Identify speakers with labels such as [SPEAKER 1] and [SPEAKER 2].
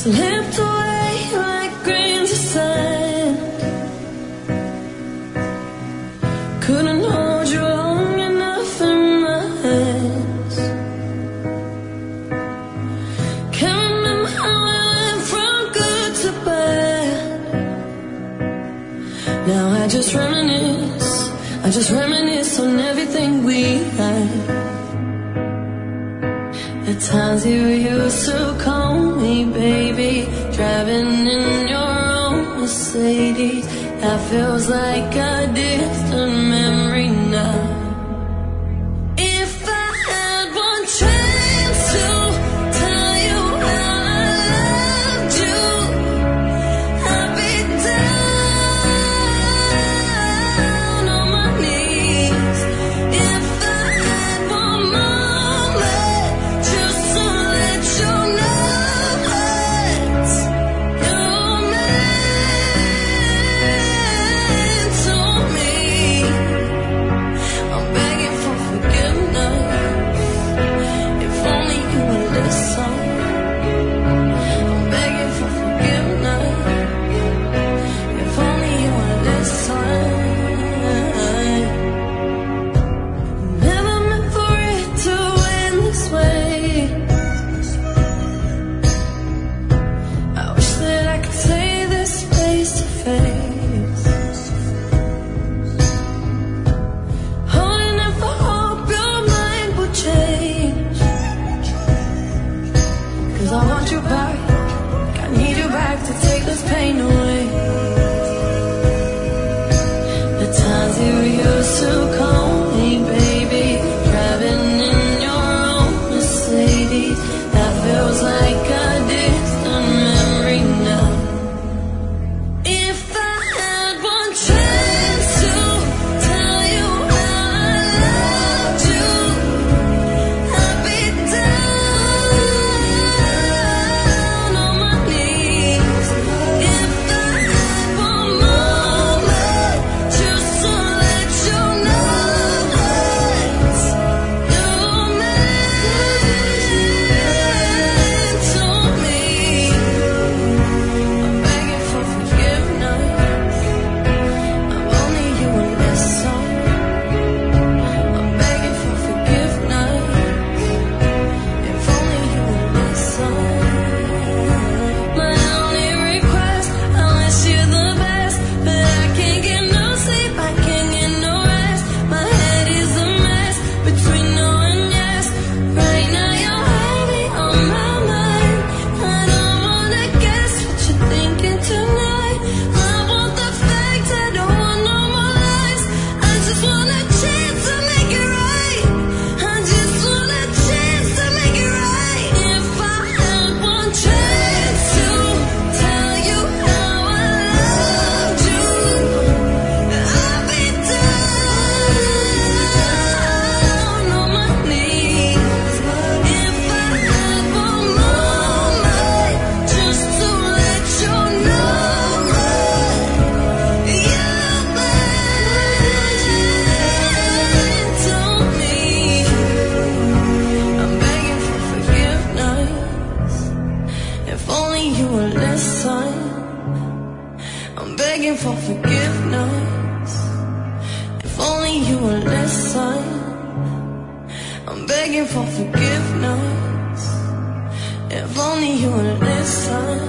[SPEAKER 1] slipped away like grains of sand. Couldn't hold you long enough in my hands. Can't remember how I went from good to bad. Now I just reminisce on everything we had. The times you used to call me baby, driving in your own Mercedes. That feels like a distant memory now. If I had one chance to tell you how I loved you, I'd be down on my knees. If I had one moment just to let you know that you're meant to me, I'm begging for forgiveness. If only you would listen. I'm begging for forgiveness. If only you would listen. Never meant for it to end this way. I wish that I could say this face to face. Holding out for hope your mind will change. 'Cause I want you back, I need you back to take this pain away. The times you used to call me baby, driving in your own Mercedes. That feels like a distant memory now. If I had one chance to tell you how I loved you, I'd be down on my knees. If I had one moment just to let you know that you're meant to me, I'm begging for forgiveness. If only you would listen. I'm begging for forgiveness. If only you would listen. My only request, I wish you the best, but I can't get no sleep, I can't get no rest. My head is a mess between no and yes. Right now you're heavy on my mind. I don't wanna guess what you're thinking tonight. I want the facts, I don't want no more lies. I just want a chance to make it right. I just want a chance to make it right. If I had one chance to tell you how I loved you, I'd be down on my knees. If I had one moment just to let you know that you're meant to me, I'm begging for forgiveness. If only you would listen. I'm begging for forgiveness. If only you would listen. I'm begging for forgiveness. If only you would listen.